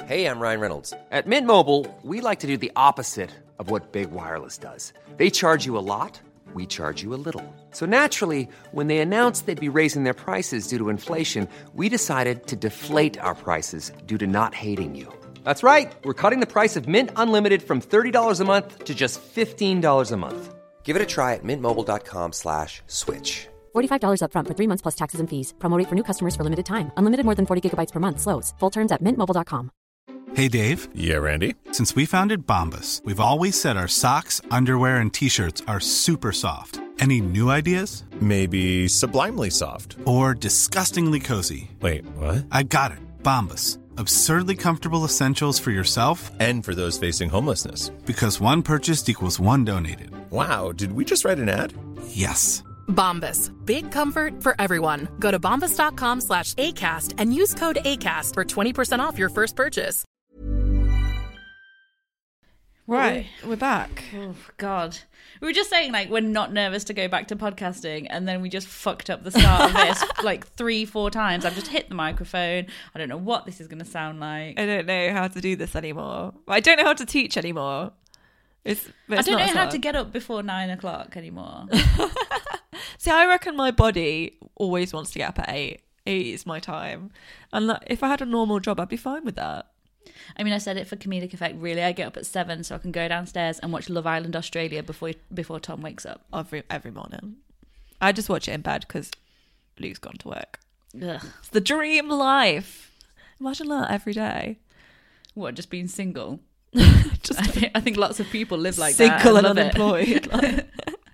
Hey, I'm Ryan Reynolds. At Mint Mobile, we like to do the opposite of what Big Wireless does. They charge you a lot, we charge you a little. So naturally, when they announced they'd be raising their prices due to inflation, we decided to deflate our prices due to not hating you. That's right. We're cutting the price of Mint Unlimited from $30 a month to just $15 a month. Give it a try at mintmobile.com/switch. $45 up front for 3 months plus taxes and fees. Promo rate for new customers for limited time. Unlimited more than 40 gigabytes per month. Slows full terms at mintmobile.com. Hey, Dave. Yeah, Randy. Since we founded Bombas, we've always said our socks, underwear, and T-shirts are super soft. Any new ideas? Maybe sublimely soft. Or disgustingly cozy. Wait, what? I got it. Bombas. Absurdly comfortable essentials for yourself And for those facing homelessness. because one purchased equals one donated. Wow, did we just write an ad? Yes. Bombas. Big comfort for everyone. Go to bombas.com/ACAST and use code ACAST for 20% off your first purchase. Right, we're back. Oh, God. We were just saying, like, we're not nervous to go back to podcasting, and then we just fucked up the start of this like 3-4 times. I've just hit the microphone. I don't know what this is going to sound like. I don't know how to do this anymore. I don't know how to teach anymore. I don't know how to get up before 9 o'clock anymore. See, I reckon my body always wants to get up at 8. 8 is my time. And like, if I had a normal job, I'd be fine with that. I mean, I said it for comedic effect, really. I get up at 7 so I can go downstairs and watch Love Island Australia before Tom wakes up. Every morning. I just watch it in bed because Luke's gone to work. Ugh. It's the dream life. Imagine that every day. What, just being single? Just I think lots of people live like single that. and unemployed.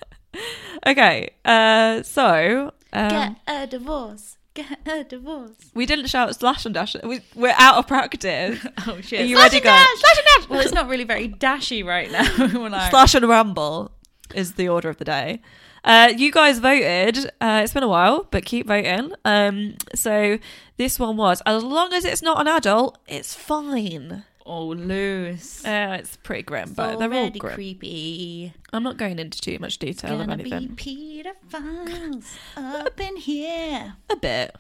Okay, so... get a divorce. Get a divorce. We didn't shout slash and dash. We're out of practice. Oh, shit. Are you Slash ready, and guys? dash! Slash and dash! Well, it's not really very dashy right now. We're like, Slash and ramble is the order of the day. You guys voted. It's been a while, but keep voting. So this one was, as long as it's not an adult, it's fine. oh, loose. It's pretty grim, but they're all grim. Creepy. I'm not going into too much detail of Gonna anything. be pedophiles up in here. A bit.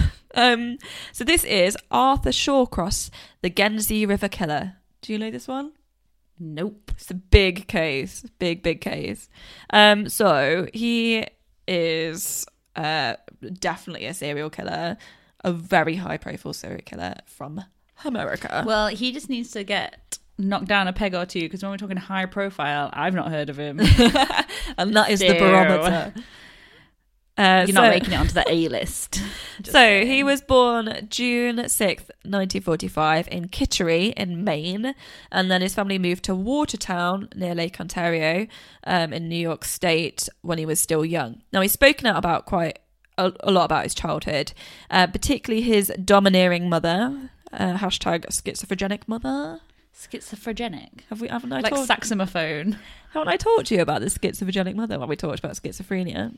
So this is Arthur Shawcross, the Genzi River Killer. Do you know this one? Nope. It's a big case. Big case. So he is definitely a serial killer, a very high profile serial killer from America. Well, he just needs to get knocked down a peg or two, because when we're talking high profile, I've not heard of him. And that is the Ew. barometer. You're not making it onto the A-list. So he was born June 6th, 1945 in Kittery in Maine, and then his family moved to Watertown near Lake Ontario in New York State when he was still young. Now he's spoken out about quite a lot about his childhood, particularly his domineering mother, hashtag schizophrenic mother. Schizophrenic? Haven't I like told saxophone. Haven't I talked to you about the schizophrenic mother when we talked about schizophrenia?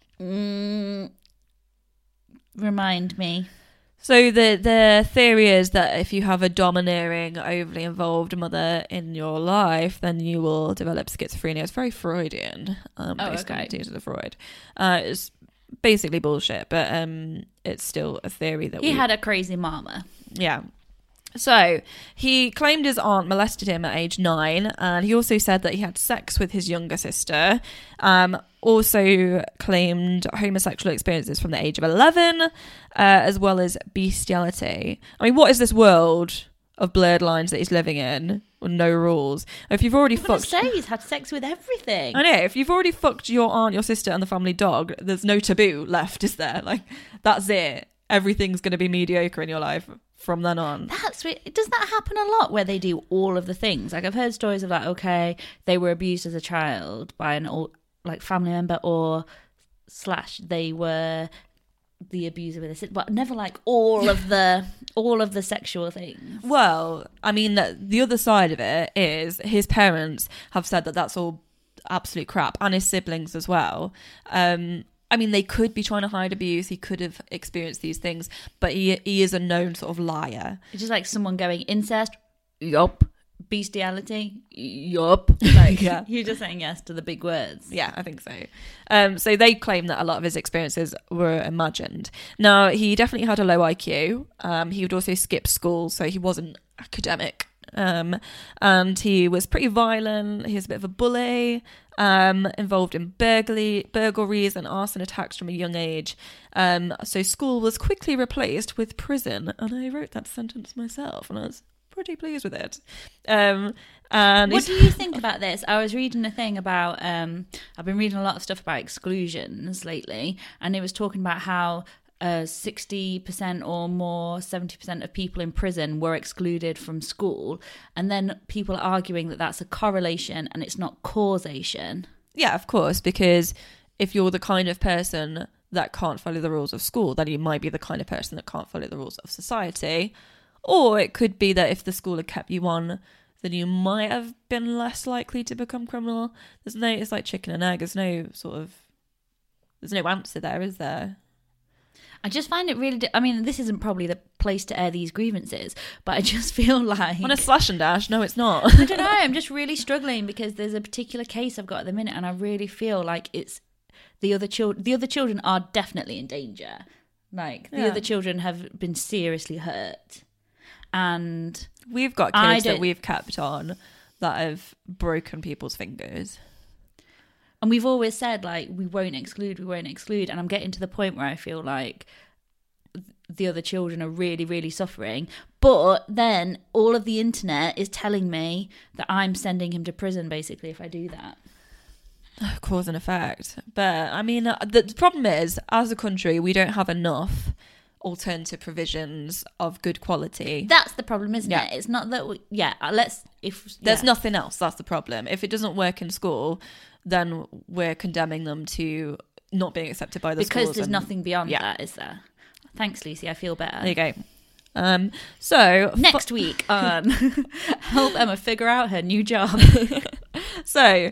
Remind me. So the theory is that if you have a domineering, overly involved mother in your life, then you will develop schizophrenia. It's very Freudian, based on the teachings of Freud. It's basically bullshit, but it's still a theory that he had a crazy mama. Yeah. So he claimed his aunt molested him at age 9, and he also said that he had sex with his younger sister. Also claimed homosexual experiences from the age of 11, as well as bestiality. I mean, what is this world of blurred lines that he's living in with no rules? If you've already fucked... say he's had sex with everything. I know. If you've already fucked your aunt, your sister, and the family dog, there's no taboo left, is there? Like, that's it. Everything's going to be mediocre in your life from then on. That's weird. Does that happen a lot where they do all of the things? Like, I've heard stories of like, okay, they were abused as a child by an old, like, family member, or / they were the abuser with a sister, but never like all of the sexual things. Well, I mean, the other side of it is his parents have said that that's all absolute crap, and his siblings as well. I mean, they could be trying to hide abuse. He could have experienced these things, but he is a known sort of liar. It's just like someone going, incest, yup, bestiality? Yup. Like, Yeah. you're just saying yes to the big words. Yeah, I think so. So they claim that a lot of his experiences were imagined. Now, he definitely had a low IQ. He would also skip school, so he wasn't academic. And he was pretty violent. He was a bit of a bully, involved in burglaries and arson attacks from a young age. So school was quickly replaced with prison. And I wrote that sentence myself, and I was pretty pleased with it. And What do you think about this? I was reading a thing about, I've been reading a lot of stuff about exclusions lately, and it was talking about how 60% or more, 70% of people in prison were excluded from school. And then people are arguing that that's a correlation and it's not causation. Yeah, of course, because if you're the kind of person that can't follow the rules of school, then you might be the kind of person that can't follow the rules of society. Or it could be that if the school had kept you on, then you might have been less likely to become criminal. It's like chicken and egg. There's no answer there, is there? I just find it really... I mean, this isn't probably the place to air these grievances, but I just feel like... On a slash and dash, no, it's not. I don't know, I'm just really struggling because there's a particular case I've got at the minute, and I really feel like it's... The other children are definitely in danger. Like, the other children have been seriously hurt. And... We've got kids that we've kept on that have broken people's fingers. And we've always said, like, we won't exclude. And I'm getting to the point where I feel like the other children are really, really suffering. But then all of the internet is telling me that I'm sending him to prison, basically, if I do that. Cause and effect. But, I mean, the problem is, as a country, we don't have enough alternative provisions of good quality. That's the problem, isn't it? It's not that... There's nothing else, that's the problem. If it doesn't work in school, then we're condemning them to not being accepted by the schools. Because there's nothing beyond that, is there? Thanks, Lucy. I feel better. There you go. So next week on Help Emma Figure Out Her New Job. So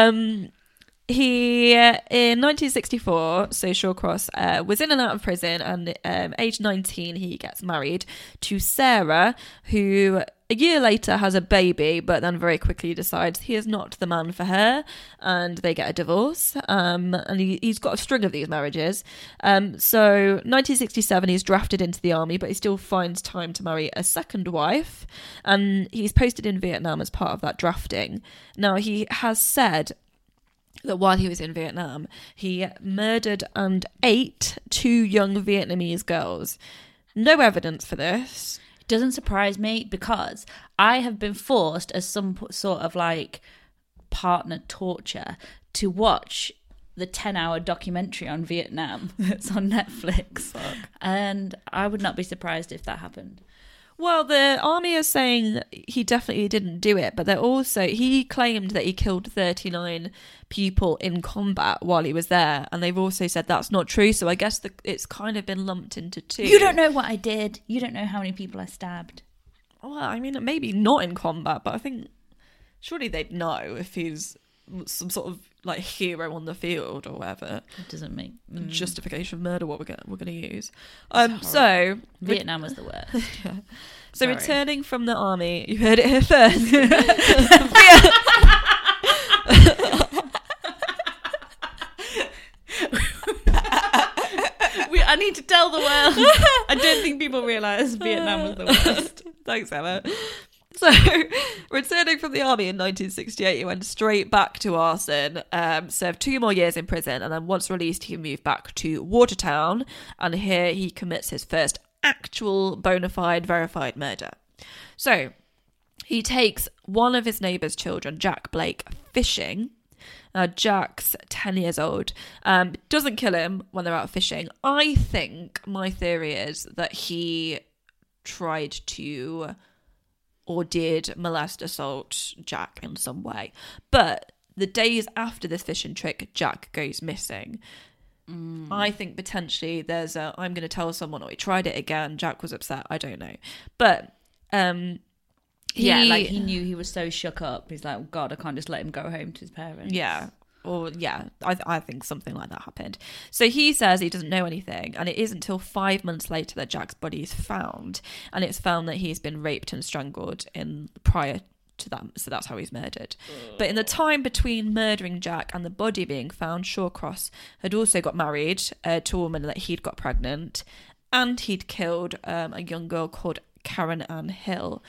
he in 1964, so Shawcross was in and out of prison, and age 19 he gets married to Sarah, who a year later has a baby, but then very quickly decides he is not the man for her, and they get a divorce. And he's got a string of these marriages. So 1967 he's drafted into the army, but he still finds time to marry a second wife, and he's posted in Vietnam as part of that drafting. Now, he has said that while he was in Vietnam, he murdered and ate 2 young Vietnamese girls. No evidence for this. It doesn't surprise me because I have been forced as some sort of like partner torture to watch the 10-hour documentary on Vietnam that's on Netflix. Fuck. And I would not be surprised if that happened. Well, the army is saying he definitely didn't do it, but he claimed that he killed 39 people in combat while he was there, and they've also said that's not true, so I guess it's kind of been lumped into 2. You don't know what I did. You don't know how many people I stabbed. Well, I mean, maybe not in combat, but I think surely they'd know if he's some sort of like hero on the field or whatever. It doesn't make justification of murder what we're going to use. So Vietnam was the worst. Yeah. So Sorry. Returning from the army, you heard it here first. I need to tell the world. I don't think people realise Vietnam was the worst. Thanks, Emma. So, returning from the army in 1968, he went straight back to arson, served 2 more years in prison, and then once released, he moved back to Watertown, and here he commits his first actual bona fide verified murder. So, he takes one of his neighbour's children, Jack Blake, fishing. Jack's 10 years old. Doesn't kill him when they're out fishing. I think my theory is that he tried to or did molest, assault Jack in some way. But the days after this fishing trick, Jack goes missing. I think potentially there's I'm going to tell someone, or he tried it again, Jack was upset, I don't know. But he knew he was so shook up. He's like, oh God, I can't just let him go home to his parents. Yeah. I think something like that happened. So he says he doesn't know anything, and it isn't until 5 months later that Jack's body is found, and it's found that he's been raped and strangled in prior to that, so that's how he's murdered. But in the time between murdering Jack and the body being found, Shawcross had also got married to a woman that he'd got pregnant, and he'd killed a young girl called Karen Ann Hill.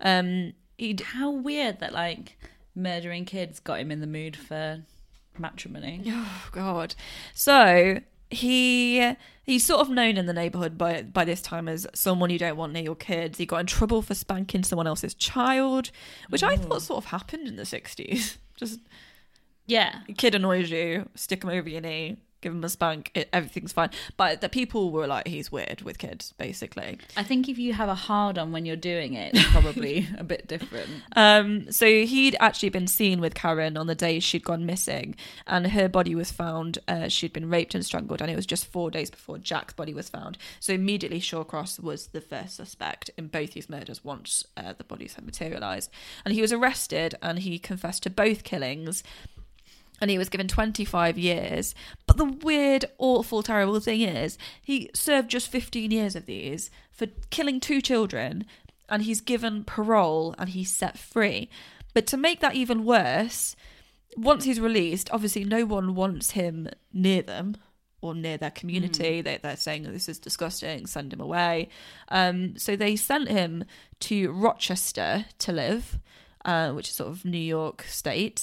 How weird that like murdering kids got him in the mood for matrimony. Oh God! So he's sort of known in the neighbourhood by this time as someone you don't want near your kids. He got in trouble for spanking someone else's child, which I thought sort of happened in the 60s. Just Yeah. a kid annoys you, stick him over your knee, give him a spank, everything's fine. But the people were like, he's weird with kids, basically. I think if you have a hard on when you're doing it, it's probably a bit different. So he'd actually been seen with Karen on the day she'd gone missing, and her body was found. She'd been raped and strangled, and it was just 4 days before Jack's body was found. So immediately Shawcross was the first suspect in both these murders once the bodies had materialised. And he was arrested, and he confessed to both killings. And he was given 25 years. But the weird, awful, terrible thing is, he served just 15 years of these for killing 2 children, and he's given parole and he's set free. But to make that even worse, once he's released, obviously no one wants him near them or near their community. They're saying that this is disgusting, send him away. So they sent him to Rochester to live, which is sort of New York State.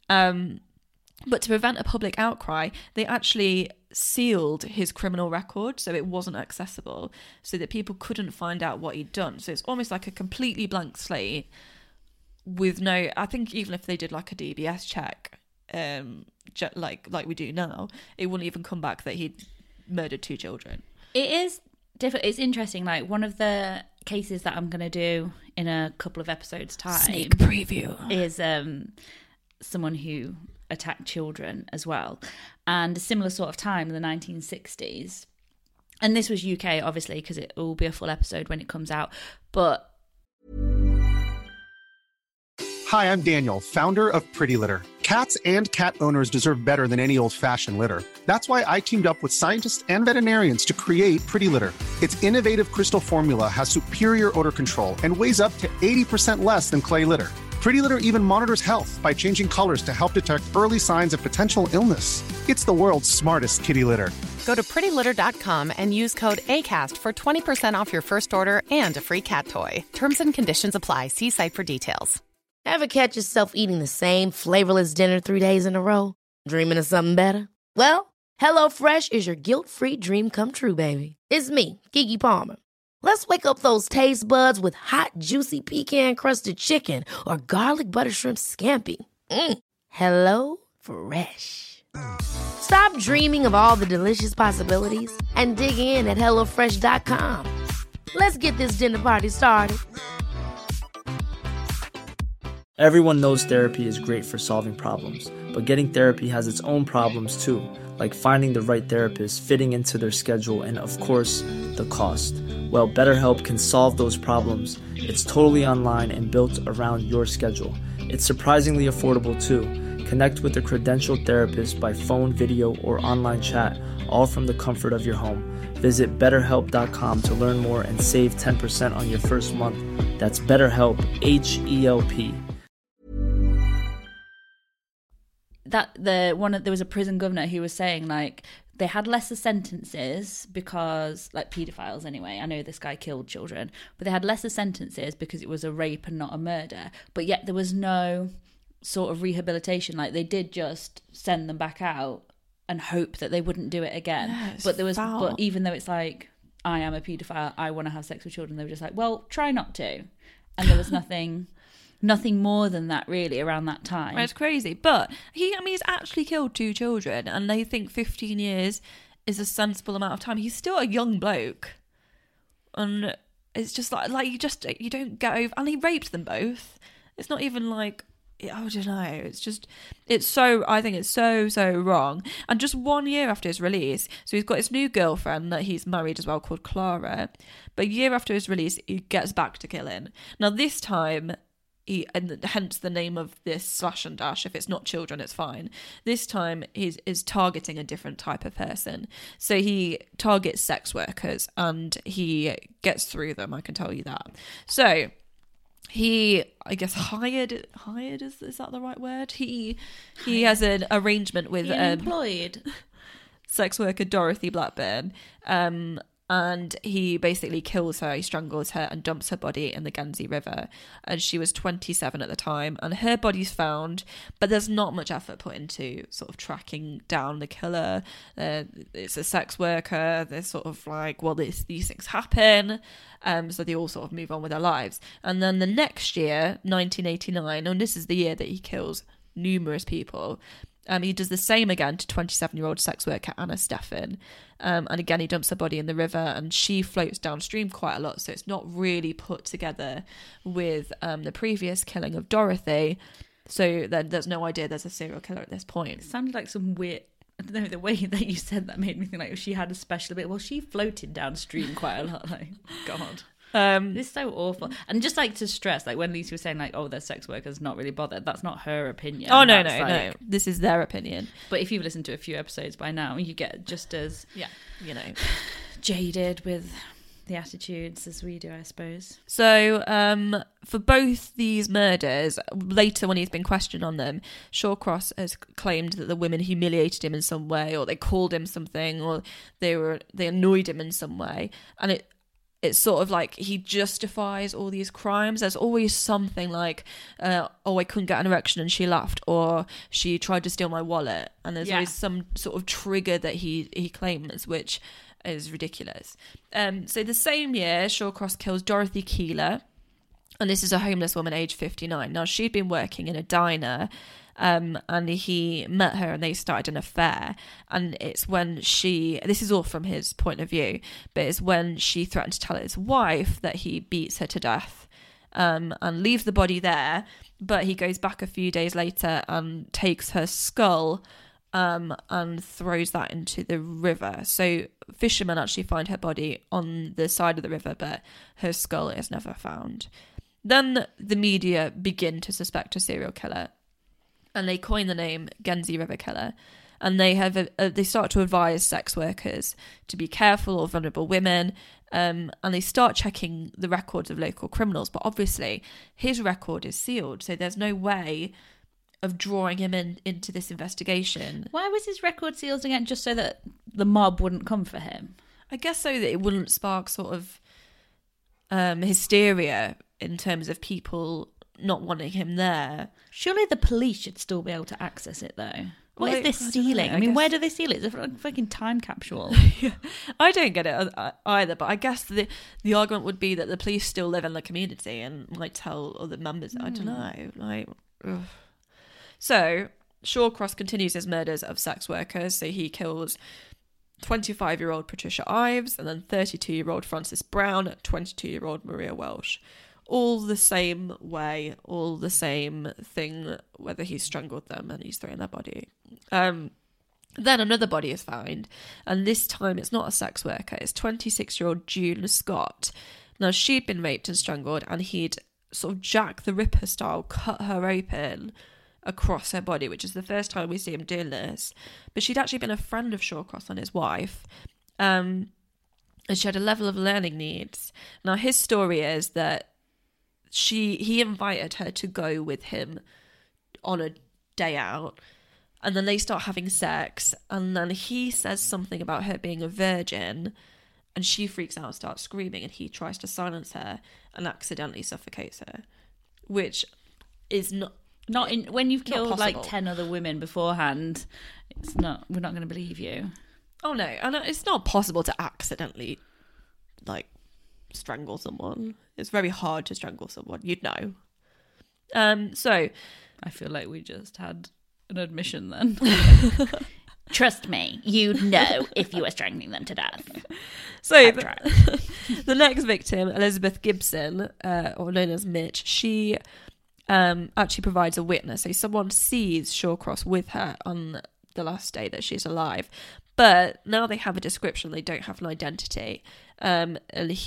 But to prevent a public outcry, they actually sealed his criminal record so it wasn't accessible, so that people couldn't find out what he'd done. So it's almost like a completely blank slate with no... I think even if they did like a DBS check, like we do now, it wouldn't even come back that he'd murdered 2 children. It is different. It's interesting. Like one of the cases that I'm going to do in a couple of episodes' time... Sneak preview. ...is someone who... attacked children as well, and a similar sort of time in the 1960s, and this was UK obviously because it will be a full episode when it comes out. But Hi, I'm Daniel, founder of Pretty Litter. Cats and cat owners deserve better than any old-fashioned litter. That's why I teamed up with scientists and veterinarians to create Pretty Litter. Its innovative crystal formula has superior odor control and weighs up to 80% less than clay litter. Pretty Litter even monitors health by changing colors to help detect early signs of potential illness. It's the world's smartest kitty litter. Go to prettylitter.com and use code ACAST for 20% off your first order and a free cat toy. Terms and conditions apply. See site for details. Ever catch yourself eating the same flavorless dinner 3 days in a row? Dreaming of something better? Well, HelloFresh is your guilt-free dream come true, baby. It's me, Keke Palmer. Let's wake up those taste buds with hot, juicy pecan-crusted chicken or garlic butter shrimp scampi. Hello Fresh. Stop dreaming of all the delicious possibilities and dig in at HelloFresh.com. Let's get this dinner party started. Everyone knows therapy is great for solving problems, but getting therapy has its own problems too, like finding the right therapist, fitting into their schedule, and of course, the cost. Well, BetterHelp can solve those problems. It's totally online and built around your schedule. It's surprisingly affordable too. Connect with a credentialed therapist by phone, video, or online chat, all from the comfort of your home. Visit BetterHelp.com to learn more and save 10% on your first month. That's BetterHelp, H-E-L-P. there was a prison governor who was saying like they had lesser sentences because, like, paedophiles anyway, I know this guy killed children, but they had lesser sentences because it was a rape and not a murder, but yet there was no sort of rehabilitation. Like, they did just send them back out and hope that they wouldn't do it again. Yeah, but there was foul. but even though it's like, I am a paedophile, I want to have sex with children, they were just like, well, try not to. And there was nothing more than that really around that time. It's crazy. But he's actually killed 2 children, and they think 15 years is a sensible amount of time. He's still a young bloke. And it's just like you don't get over, and he raped them both. It's not even like, I don't know. I think it's so wrong. And just 1 year after his release, so he's got his new girlfriend that he's married as well called Clara. But a year after his release, he gets back to killing. Now this time, and hence the name of this slash and dash. If it's not children, it's fine. This time he is targeting a different type of person. So he targets sex workers and he gets through them, I can tell you that. So he, I guess, hired is that the right word? He has an arrangement with employed sex worker Dorothy Blackburn, and he basically kills her, he strangles her and dumps her body in the Guernsey River. And she was 27 at the time, and her body's found, but there's not much effort put into sort of tracking down the killer. It's a sex worker. They're sort of like, well, these things happen, so they all sort of move on with their lives. And then the next year, 1989, and this is the year that he kills numerous people, he does the same again to 27-year-old sex worker Anna Steffen. And again, he dumps her body in the river, and she floats downstream quite a lot, so it's not really put together with the previous killing of Dorothy. So then there's no idea there's a serial killer at this point. It sounded like some weird... I don't know, the way that you said that made me think like she had a special bit. Well, she floated downstream quite a lot. Like, God. It's so awful. And just like to stress, like when Lisa was saying like, oh, they're sex workers, not really bothered, that's not her opinion. Oh, no, this is their opinion. But if you've listened to a few episodes by now, you get just as jaded with the attitudes as we do, I suppose. So for both these murders, later when he's been questioned on them, Shawcross has claimed that the women humiliated him in some way, or they called him something, or they annoyed him in some way. And it's sort of like he justifies all these crimes. There's always something like, I couldn't get an erection and she laughed, or she tried to steal my wallet. And there's always some sort of trigger that he claims, which is ridiculous. So the same year, Shawcross kills Dorothy Keeler, and this is a homeless woman aged 59. Now, she'd been working in a diner, and he met her and they started an affair. And it's when this is all from his point of view, but it's when she threatened to tell his wife that he beats her to death, and leaves the body there. But he goes back a few days later and takes her skull and throws that into the river. So fishermen actually find her body on the side of the river, but her skull is never found. Then the media begin to suspect a serial killer, and they coin the name Guernsey River Killer. And they have they start to advise sex workers to be careful of vulnerable women, and they start checking the records of local criminals. But obviously, his record is sealed, so there's no way of drawing him into this investigation. Why was his record sealed again? Just so that the mob wouldn't come for him? I guess so that it wouldn't spark sort of hysteria in terms of people not wanting him there. Surely the police should still be able to access it, though. What is this stealing? I mean, where do they steal it? It's a fucking time capsule. Yeah. I don't get it either, but I guess the argument would be that the police still live in the community and might tell other members. I don't know. So Shawcross continues his murders of sex workers. So he kills 25-year-old Patricia Ives, and then 32-year-old Frances Brown, 22-year-old Maria Welsh. All the same way, all the same thing, whether he's strangled them and he's thrown their body. Then another body is found, and this time it's not a sex worker, it's 26-year-old June Scott. Now, she'd been raped and strangled, and he'd sort of Jack the Ripper style cut her open across her body, which is the first time we see him doing this. But she'd actually been a friend of Shawcross and his wife, and she had a level of learning needs. Now, his story is that he invited her to go with him on a day out, and then they start having sex, and then he says something about her being a virgin, and she freaks out and starts screaming, and he tries to silence her and accidentally suffocates her, which is not in when you've killed like 10 other women beforehand. We're not going to believe you. Oh no, and it's not possible to accidentally like strangle someone. It's very hard to strangle someone, you'd know. So I feel like we just had an admission then. Trust me, you'd know if you were strangling them to death. So the next victim, Elizabeth Gibson, or known as Mitch, she actually provides a witness. So someone sees Shawcross with her on the last day that she's alive, but now they have a description, they don't have an identity. And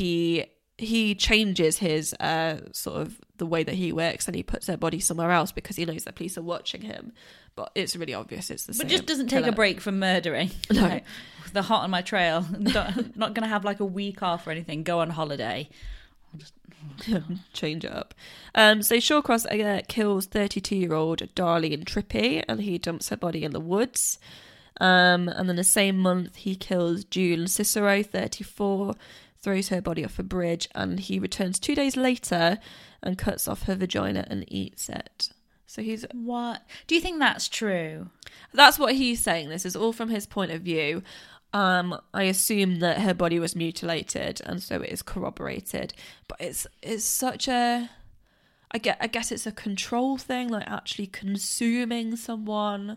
he changes his sort of the way that he works, and he puts her body somewhere else because he knows that police are watching him. But it's really obvious it's the same. But just doesn't take a break from murdering. No. Like, they're hot on my trail. Not going to have like a week off or anything. Go on holiday. I'll just Change it up. So Shawcross kills 32-year-old Darlene Trippi, and he dumps her body in the woods. And then the same month, he kills June Cicero, 34, throws her body off a bridge, and he returns 2 days later and cuts off her vagina and eats it. So he's... What? Do you think that's true? That's what he's saying. This is all from his point of view. I assume that her body was mutilated, and so it is corroborated. But it's such a... I guess it's a control thing, like actually consuming someone.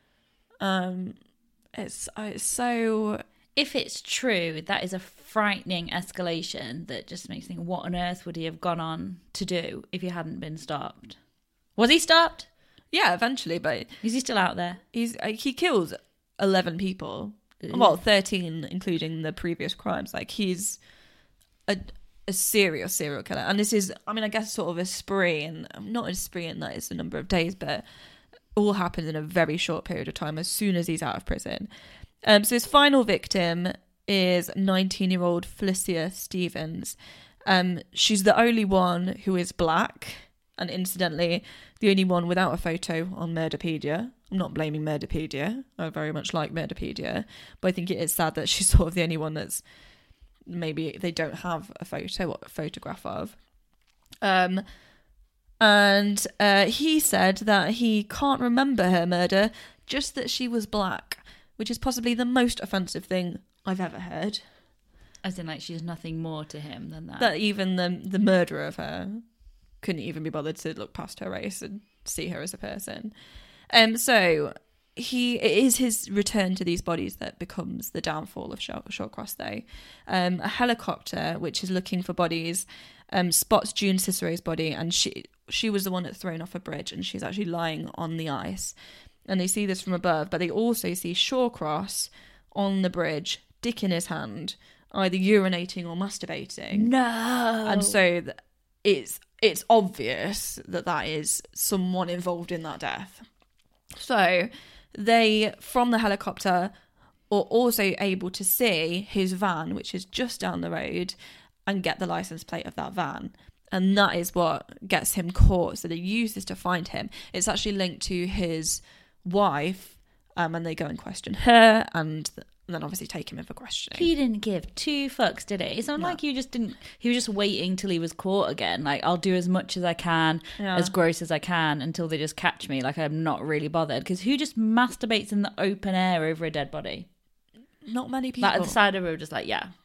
It's so... If it's true, that is a frightening escalation that just makes me think, what on earth would he have gone on to do if he hadn't been stopped? Was he stopped? Yeah, eventually, but... Is he still out there? He kills 11 people. Well, 13, including the previous crimes. Like, he's a serial killer. And this is, I mean, I guess sort of a spree, and not a spree in that it's a number of days, but all happens in a very short period of time as soon as he's out of prison. So his final victim is 19-year-old Felicia Stevens. She's the only one who is black, and incidentally, the only one without a photo on Murderpedia. I'm not blaming Murderpedia. I very much like Murderpedia, but I think it is sad that she's sort of the only one that's maybe they don't have a photo or a photograph of. And he said that he can't remember her murder, just that she was black, which is possibly the most offensive thing I've ever heard. As in, like, she's nothing more to him than that. That even the murderer of her couldn't even be bothered to look past her race and see her as a person. So it is his return to these bodies that becomes the downfall of Shawcross, though. A helicopter, which is looking for bodies, spots June Cicero's body, and she was the one that's thrown off a bridge, and she's actually lying on the ice. And they see this from above, but they also see Shawcross on the bridge, dick in his hand, either urinating or masturbating. No! And so it's obvious that is someone involved in that death. So they, from the helicopter, are also able to see his van, which is just down the road, and get the license plate of that van. And that is what gets him caught. So they use this to find him. It's actually linked to his wife, and they go and question her, and then obviously take him in for questioning. He didn't give two fucks, did it? It's not like he was just waiting till he was caught again. Like, I'll do as much as I can, as gross as I can, until they just catch me. Like, I'm not really bothered. Because who just masturbates in the open air over a dead body? Not many people. Like, at the side of the road, just like, yeah.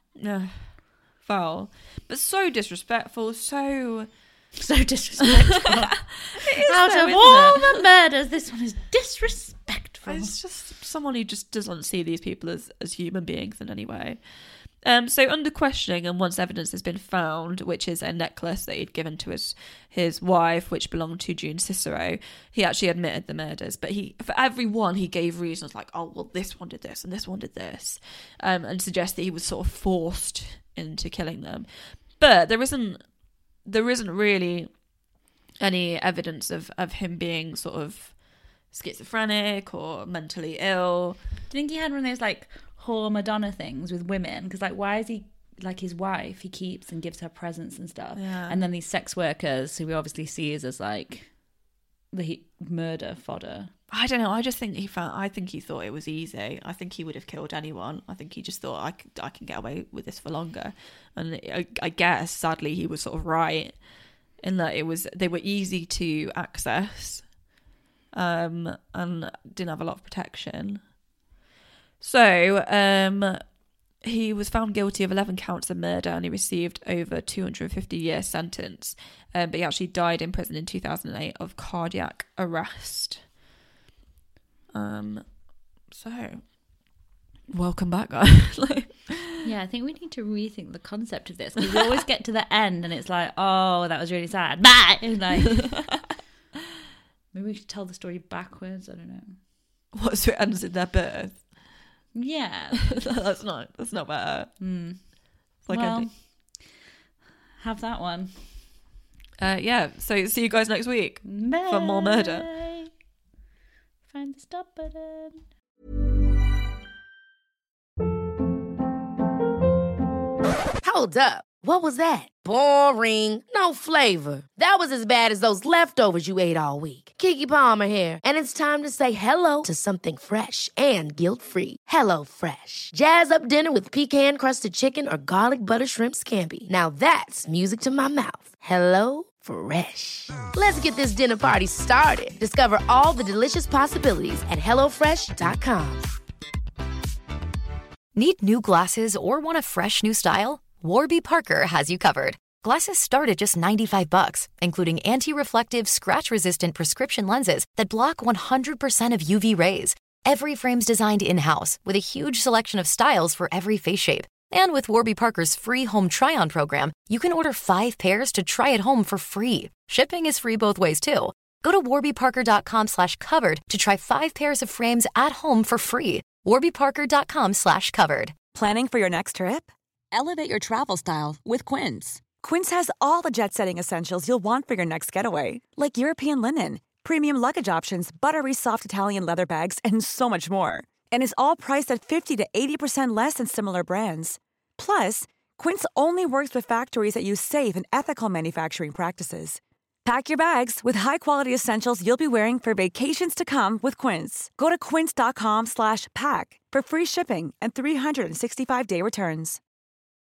Foul. But so disrespectful, so disrespectful. Out of all the murders, this one is disrespectful. It's just someone who just doesn't see these people as human beings in any way. So under questioning, and once evidence has been found, which is a necklace that he'd given to his wife, which belonged to June Cicero, he actually admitted the murders. But for every one, he gave reasons like, oh, well, this one did this and this one did this, and suggest that he was sort of forced into killing them. But there isn't really any evidence of him being sort of schizophrenic or mentally ill. Do you think he had one of those like whore Madonna things with women? Because like, why is he like his wife? He keeps and gives her presents and stuff, and then these sex workers who we obviously see as like the murder fodder. I don't know. I just think I think he thought it was easy. I think he would have killed anyone. I think he just thought I can get away with this for longer. And I guess sadly he was sort of right in that they were easy to access, and didn't have a lot of protection. So he was found guilty of 11 counts of murder, and he received over 250-year sentence. But he actually died in prison in 2008 of cardiac arrest. So welcome back, guys. Yeah, I think we need to rethink the concept of this, because we always get to the end and it's like, oh, that was really sad. Bye. Like, maybe we should tell the story backwards. I don't know. What, so it ends in their birth? Yeah. that's not better. Like, have that one. Yeah. So see you guys next week. Bye. For more murder. Find the stop button. Hold up. What was that? Boring. No flavor. That was as bad as those leftovers you ate all week. Keke Palmer here, and it's time to say hello to something fresh and guilt-free. Hello Fresh. Jazz up dinner with pecan-crusted chicken or garlic butter shrimp scampi. Now that's music to my mouth. Hello Fresh. Let's get this dinner party started. Discover all the delicious possibilities at hellofresh.com. Need new glasses or want a fresh new style? Warby Parker has you covered. Glasses start at just $95, including anti-reflective, scratch-resistant prescription lenses that block 100% of UV rays. Every frame's designed in-house with a huge selection of styles for every face shape. And with Warby Parker's free home try-on program, you can order 5 pairs to try at home for free. Shipping is free both ways, too. Go to warbyparker.com/covered to try 5 pairs of frames at home for free. warbyparker.com/covered. Planning for your next trip? Elevate your travel style with Quince. Quince has all the jet-setting essentials you'll want for your next getaway, like European linen, premium luggage options, buttery soft Italian leather bags, and so much more. And is all priced at 50 to 80% less than similar brands. Plus, Quince only works with factories that use safe and ethical manufacturing practices. Pack your bags with high-quality essentials you'll be wearing for vacations to come with Quince. Go to quince.com/pack for free shipping and 365-day returns.